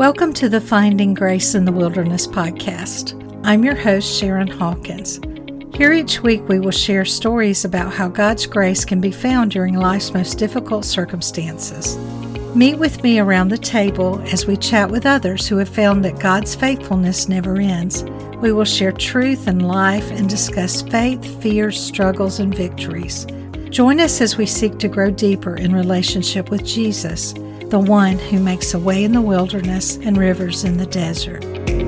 Welcome to the Finding Grace in the Wilderness podcast. I'm your host, Sharon Hawkins. Here each week we will share stories about how God's grace can be found during life's most difficult circumstances. Meet with me around the table as we chat with others who have found that God's faithfulness never ends. We will share truth and life and discuss faith, fears, struggles, and victories. Join us as we seek to grow deeper in relationship with Jesus, the one who makes a way in the wilderness and rivers in the desert.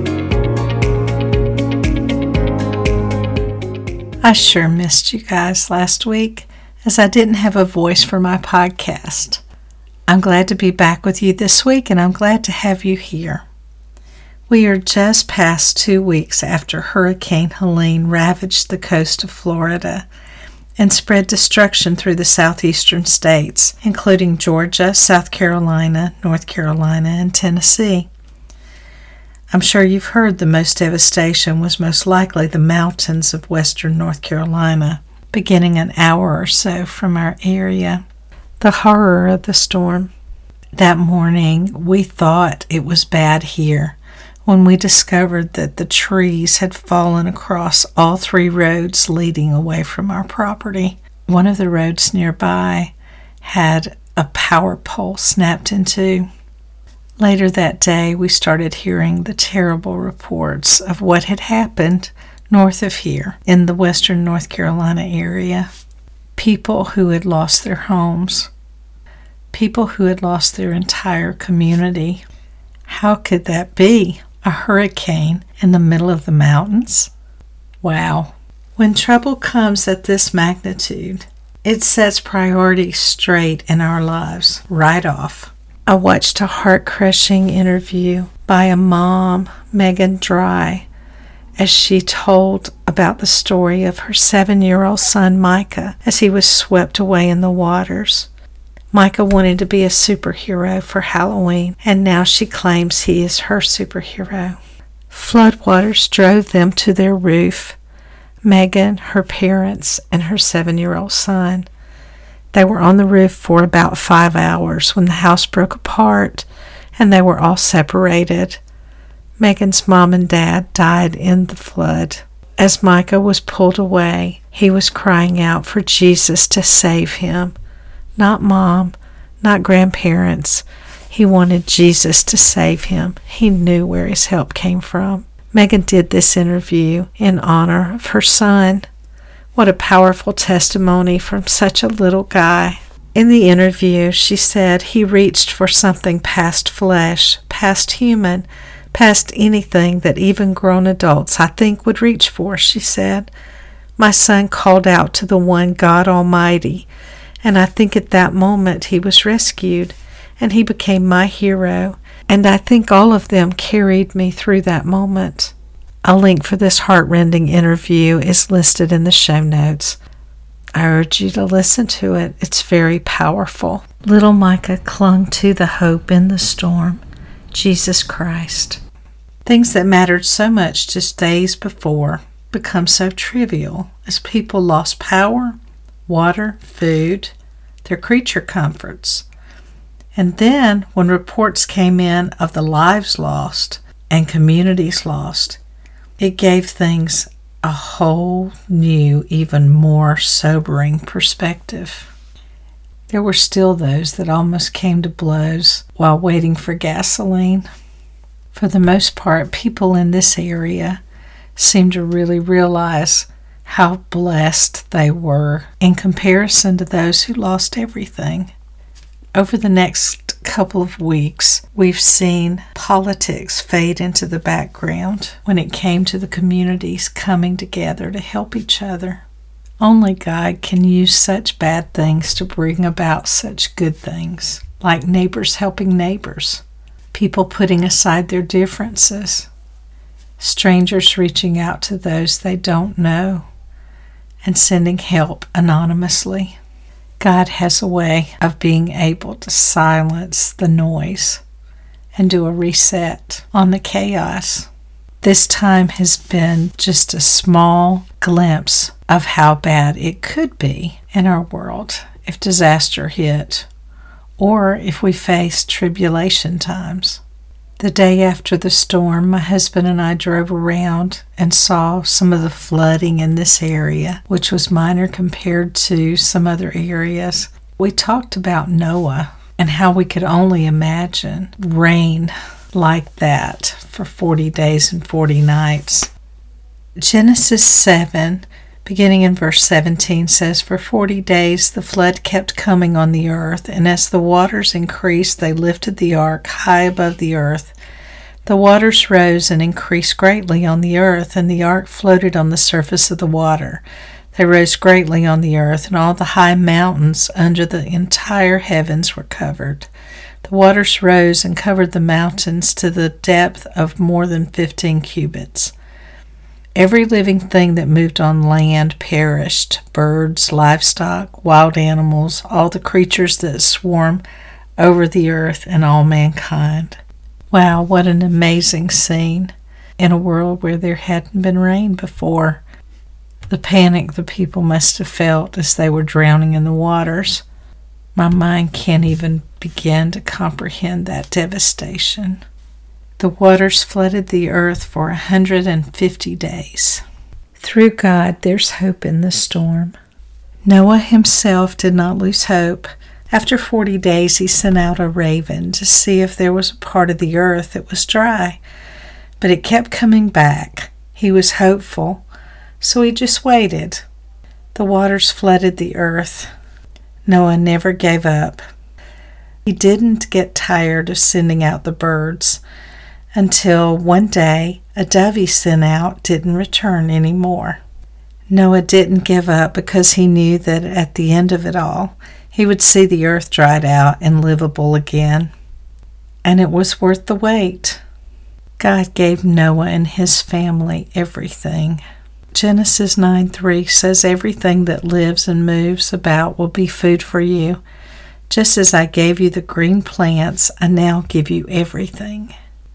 I sure missed you guys last week, as I didn't have a voice for my podcast. I'm glad to be back with you this week, and I'm glad to have you here. We are just past 2 weeks after Hurricane Helene ravaged the coast of Florida and spread destruction through the southeastern states, including Georgia, South Carolina, North Carolina, and Tennessee. I'm sure you've heard the most devastation was most likely the mountains of western North Carolina, beginning an hour or so from our area. The horror of the storm. That morning, we thought it was bad here when we discovered that the trees had fallen across all 3 roads leading away from our property. One of the roads nearby had a power pole snapped in 2. Later that day, we started hearing the terrible reports of what had happened north of here in the western North Carolina area. People who had lost their homes. People who had lost their entire community. How could that be? A hurricane in the middle of the mountains? Wow. When trouble comes at this magnitude, it sets priorities straight in our lives right off. I watched a heart-crushing interview by a mom, Megan Dry, as she told about the story of her 7-year-old son Micah as he was swept away in the waters. Micah wanted to be a superhero for Halloween, and now she claims he is her superhero. Floodwaters drove them to their roof. Megan, her parents, and her 7-year-old son. They were on the roof for about 5 hours when the house broke apart, and they were all separated. Megan's mom and dad died in the flood. As Micah was pulled away, he was crying out for Jesus to save him. Not mom, not grandparents. He wanted Jesus to save him. He knew where his help came from. Megan did this interview in honor of her son. What a powerful testimony from such a little guy. In the interview, she said he reached for something past flesh, past human, past anything that even grown adults, I think, would reach for, she said. My son called out to the one God Almighty, and I think at that moment he was rescued, and he became my hero, and I think all of them carried me through that moment. A link for this heart-rending interview is listed in the show notes. I urge you to listen to it. It's very powerful. Little Micah clung to the hope in the storm, Jesus Christ. Things that mattered so much just days before become so trivial as people lost power, water, food, their creature comforts. And then when reports came in of the lives lost and communities lost, it gave things a whole new, even more sobering perspective. There were still those that almost came to blows while waiting for gasoline. For the most part, people in this area seemed to really realize how blessed they were in comparison to those who lost everything. Over the next couple of weeks, we've seen politics fade into the background when it came to the communities coming together to help each other. Only God can use such bad things to bring about such good things, like neighbors helping neighbors, people putting aside their differences, strangers reaching out to those they don't know, and sending help anonymously. God has a way of being able to silence the noise and do a reset on the chaos. This time has been just a small glimpse of how bad it could be in our world if disaster hit or if we face tribulation times. The day after the storm, my husband and I drove around and saw some of the flooding in this area, which was minor compared to some other areas. We talked about Noah and how we could only imagine rain like that for 40 days and 40 nights. Genesis 7, beginning in verse 17, says, "For 40 days the flood kept coming on the earth, and as the waters increased, they lifted the ark high above the earth. The waters rose and increased greatly on the earth, and the ark floated on the surface of the water. They rose greatly on the earth, and all the high mountains under the entire heavens were covered. The waters rose and covered the mountains to the depth of more than 15 cubits. Every living thing that moved on land perished, birds, livestock, wild animals, all the creatures that swarm over the earth, and all mankind." Wow, what an amazing scene in a world where there hadn't been rain before. The panic the people must have felt as they were drowning in the waters. My mind can't even begin to comprehend that devastation. The waters flooded the earth for 150 days. Through God, there's hope in the storm. Noah himself did not lose hope. After 40 days, he sent out a raven to see if there was a part of the earth that was dry. But it kept coming back. He was hopeful, so he just waited. The waters flooded the earth. Noah never gave up. He didn't get tired of sending out the birds until one day a dove he sent out didn't return anymore. Noah didn't give up because he knew that at the end of it all, he would see the earth dried out and livable again. And it was worth the wait. God gave Noah and his family everything. Genesis 9:3 says, "Everything that lives and moves about will be food for you. Just as I gave you the green plants, I now give you everything."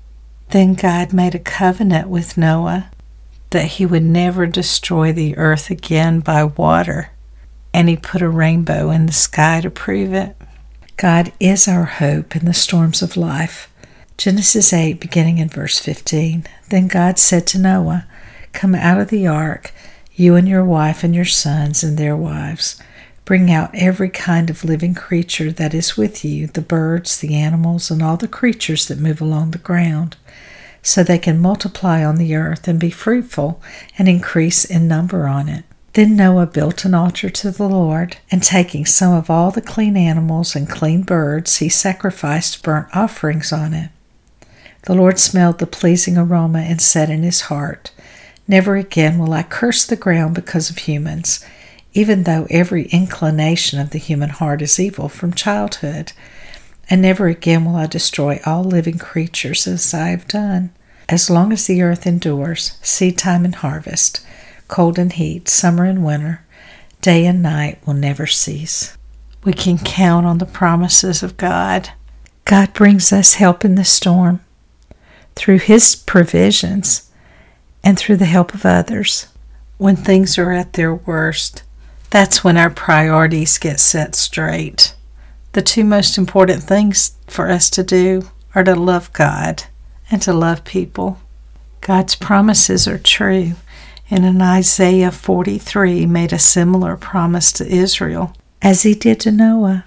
Then God made a covenant with Noah that he would never destroy the earth again by water, and he put a rainbow in the sky to prove it. God is our hope in the storms of life. Genesis 8, beginning in verse 15. Then God said to Noah, "Come out of the ark, you and your wife and your sons and their wives. Bring out every kind of living creature that is with you, the birds, the animals, and all the creatures that move along the ground, so they can multiply on the earth and be fruitful and increase in number on it." Then Noah built an altar to the Lord, and taking some of all the clean animals and clean birds, he sacrificed burnt offerings on it. The Lord smelled the pleasing aroma and said in his heart, "Never again will I curse the ground because of humans, even though every inclination of the human heart is evil from childhood. And never again will I destroy all living creatures as I have done. As long as the earth endures, seed time and harvest, cold and heat, summer and winter, day and night will never cease." We can count on the promises of God. God brings us help in the storm through his provisions and through the help of others. When things are at their worst, that's when our priorities get set straight. The two most important things for us to do are to love God and to love people. God's promises are true, and in Isaiah 43 made a similar promise to Israel, as he did to Noah.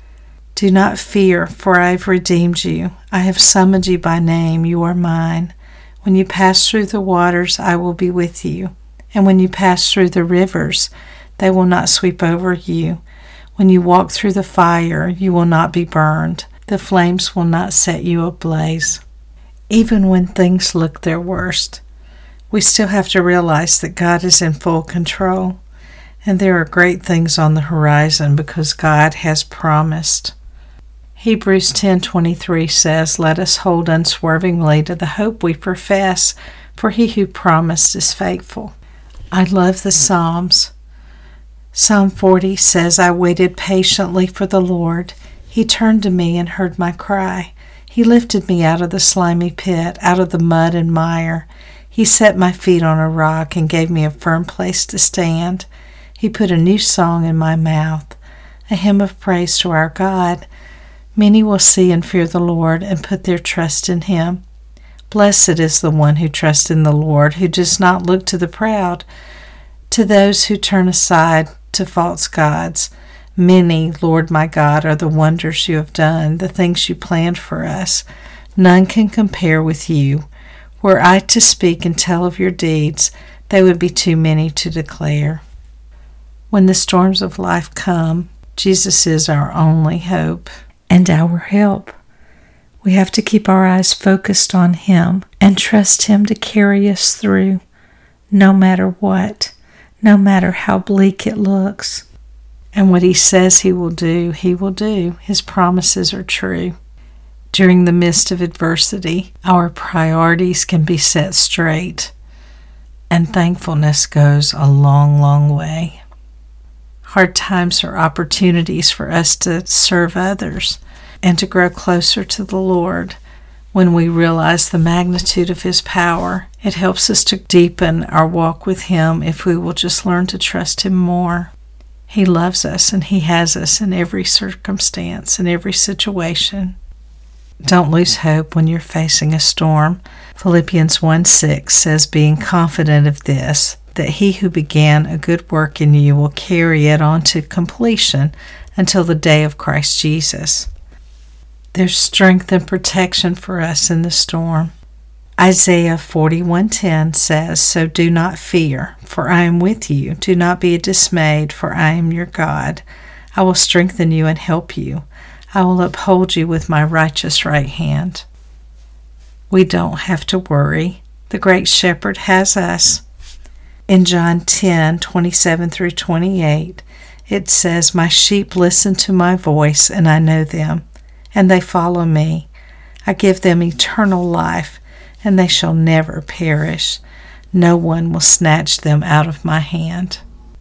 "Do not fear, for I have redeemed you. I have summoned you by name. You are mine. When you pass through the waters, I will be with you. And when you pass through the rivers, they will not sweep over you. When you walk through the fire, you will not be burned. The flames will not set you ablaze." Even when things look their worst, we still have to realize that God is in full control, and there are great things on the horizon because God has promised. Hebrews 10:23 says, "Let us hold unswervingly to the hope we profess, for he who promised is faithful." I love the Psalms. Psalm 40 says, "I waited patiently for the Lord. He turned to me and heard my cry. He lifted me out of the slimy pit, out of the mud and mire. He set my feet on a rock and gave me a firm place to stand. He put a new song in my mouth, a hymn of praise to our God. Many will see and fear the Lord and put their trust in Him. Blessed is the one who trusts in the Lord, who does not look to the proud, to those who turn aside to false gods. Many, Lord my God, are the wonders you have done, the things you planned for us. None can compare with you. Were I to speak and tell of your deeds, they would be too many to declare. When the storms of life come, Jesus is our only hope and our help. We have to keep our eyes focused on Him and trust Him to carry us through, no matter what, no matter how bleak it looks. And what He says He will do, He will do. His promises are true. During the midst of adversity, our priorities can be set straight, and thankfulness goes a long, long way. Hard times are opportunities for us to serve others and to grow closer to the Lord. When we realize the magnitude of His power, it helps us to deepen our walk with Him if we will just learn to trust Him more. He loves us and He has us in every circumstance, in every situation. Don't lose hope when you're facing a storm. Philippians 1:6 says, being confident of this, that He who began a good work in you will carry it on to completion until the day of Christ Jesus. There's strength and protection for us in the storm. Isaiah 41:10 says, so do not fear, for I am with you. Do not be dismayed, for I am your God. I will strengthen you and help you. I will uphold you with my righteous right hand. We don't have to worry. The great shepherd has us. In John 10:27-28, it says, my sheep listen to my voice, and I know them, and they follow me. I give them eternal life, and they shall never perish. No one will snatch them out of my hand.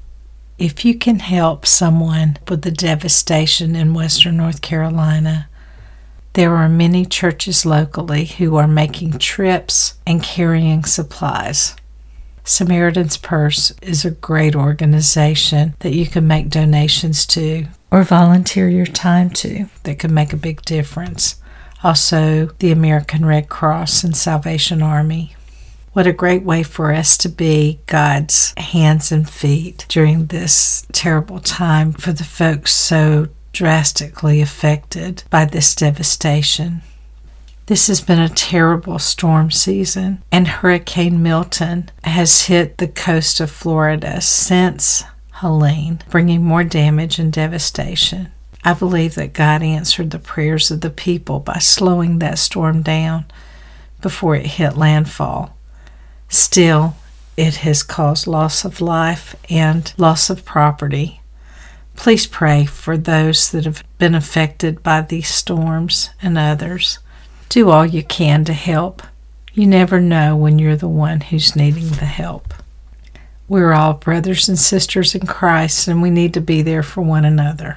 If you can help someone with the devastation in Western North Carolina, there are many churches locally who are making trips and carrying supplies. Samaritan's Purse is a great organization that you can make donations to or volunteer your time to that can make a big difference. Also, the American Red Cross and Salvation Army. What a great way for us to be God's hands and feet during this terrible time for the folks so drastically affected by this devastation. This has been a terrible storm season, and Hurricane Milton has hit the coast of Florida since Helene, bringing more damage and devastation. I believe that God answered the prayers of the people by slowing that storm down before it hit landfall. Still, it has caused loss of life and loss of property. Please pray for those that have been affected by these storms and others. Do all you can to help. You never know when you're the one who's needing the help. We're all brothers and sisters in Christ, and we need to be there for one another.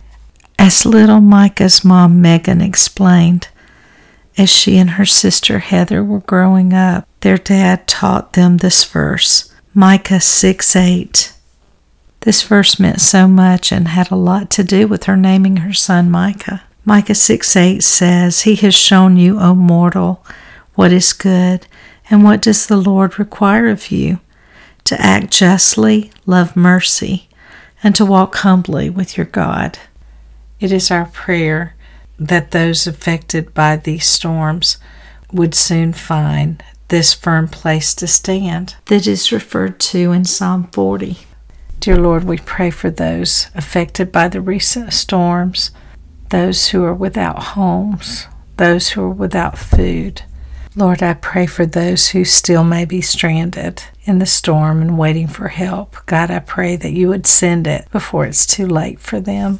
As little Micah's mom, Megan, explained, as she and her sister Heather were growing up, their dad taught them this verse, Micah 6:8. This verse meant so much and had a lot to do with her naming her son Micah. Micah 6:8 says, He has shown you, O mortal, what is good, and what does the Lord require of you? To act justly, love mercy, and to walk humbly with your God. It is our prayer that those affected by these storms would soon find this firm place to stand that is referred to in Psalm 40. Dear Lord, we pray for those affected by the recent storms, those who are without homes, those who are without food. Lord, I pray for those who still may be stranded in the storm and waiting for help. God, I pray that you would send it before it's too late for them.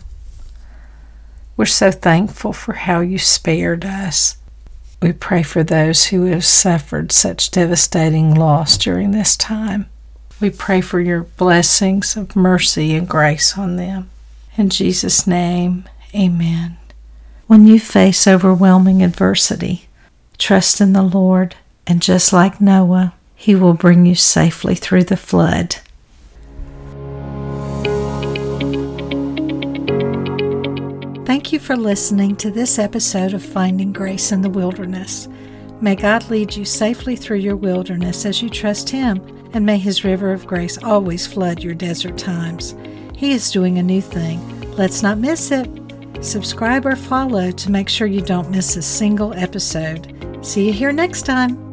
We're so thankful for how you spared us. We pray for those who have suffered such devastating loss during this time. We pray for your blessings of mercy and grace on them. In Jesus' name, amen. When you face overwhelming adversity, trust in the Lord, and just like Noah, He will bring you safely through the flood. Thank you for listening to this episode of Finding Grace in the Wilderness. May God lead you safely through your wilderness as you trust Him, and may His river of grace always flood your desert times. He is doing a new thing. Let's not miss it. Subscribe or follow to make sure you don't miss a single episode. See you here next time.